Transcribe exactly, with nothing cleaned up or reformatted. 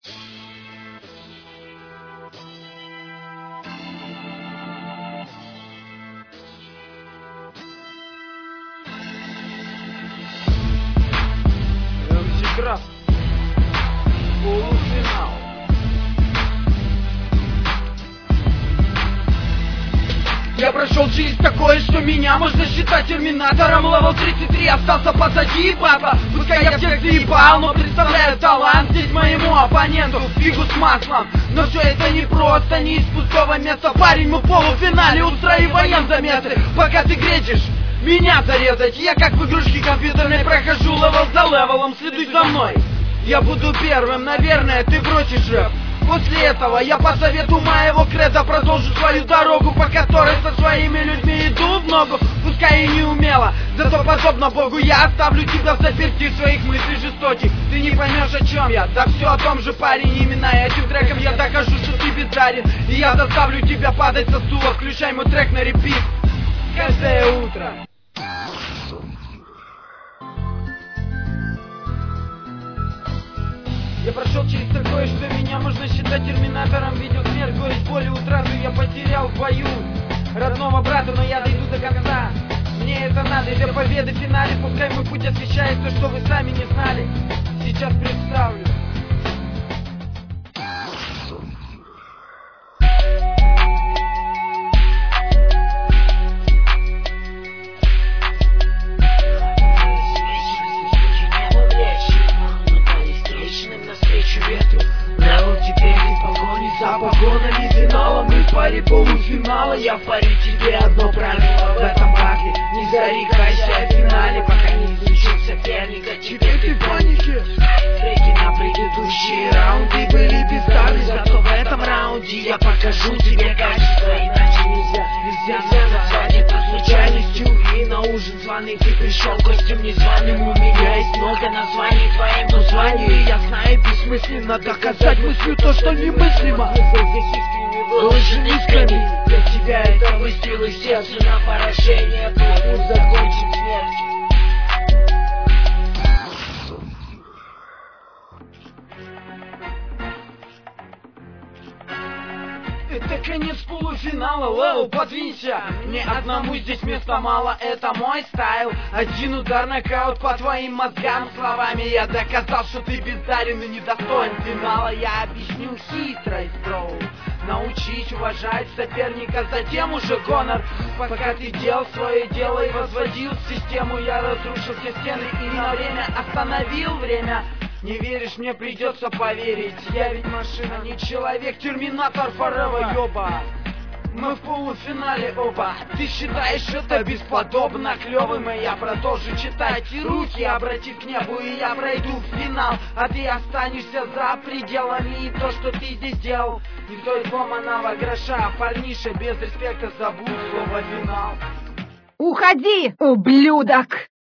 Граф. Полуфинал. Я прошел через такое, что меня можно считать терминатором. Левел тридцать три остался позади, папа. Пускай я всех заебал, но представляю талант здесь моему оппоненту. Фигу с маслом. Но все это не просто, не из пустого места. Парень, мы в полуфинале, устраиваем заметы. Пока ты гречишь меня зарезать, я как в игрушке компьютерной прохожу левел за левелом, следуй за мной. Я буду первым, наверное, ты бросишь рэп. После этого я по совету моего креда продолжу свою дорогу, по которой со своими людьми иду в ногу. Пускай и не умело, зато подобно Богу я оставлю тебя в заперти своих мыслей жестоких. Ты не поймешь, о чем я, да все о том же, парень. Именно этим треком я докажу, что ты бездарен. И я заставлю тебя падать со стула, включай мой трек на репит каждое утро. Я прошел через такое, что меня можно считать терминатором. Видел смерть, горечь, боль и утрату я потерял в бою родного брата, но я дойду до конца. Мне это надо, для победы в финале. Пускай мой путь освещает то, что вы сами не знали. Сейчас представлю. За погонами финала мы в паре полуфинала. Я в паре тебе одно правило в этом батле: не зарекайся о финале, пока не изучил соперника. Теперь ты в панике. Треки на предыдущие раунды были бездарны, зато в этом раунде я покажу тебе качество. Иначе нельзя, нельзя назвать это случайностью. И на ужин званый ты пришел гостем незваным. У меня есть много названий твоему званию, и я знаю, бессмысленно доказать мыслью то, что немыслимо. Лучше искрами. Для тебя это выстрелы в сердце на поражение. Твой путь закончен смертью. Это конец полуфинала, левел, подвинься. Мне одному здесь места мало, это мой стайл. Один удар, нокаут по твоим мозгам. Словами я доказал, что ты бездарен и недостоин финала. Я объясню хитрость, бро. Научить уважать соперника, затем уже гонор. Пока ты делал свое дело и возводил систему, я разрушил все стены и на время остановил время. Не веришь, мне придется поверить. Я ведь машина, не человек. Терминатор forever, ёба. Мы в полуфинале оба. Ты считаешь это бесподобно клёвым, и я продолжу читать. И руки обратив к небу, и я пройду в финал. А ты останешься за пределами. И то, что ты здесь сделал, не стоит ломаного гроша. Парниша, без респекта забудь слово финал. Уходи, ублюдок!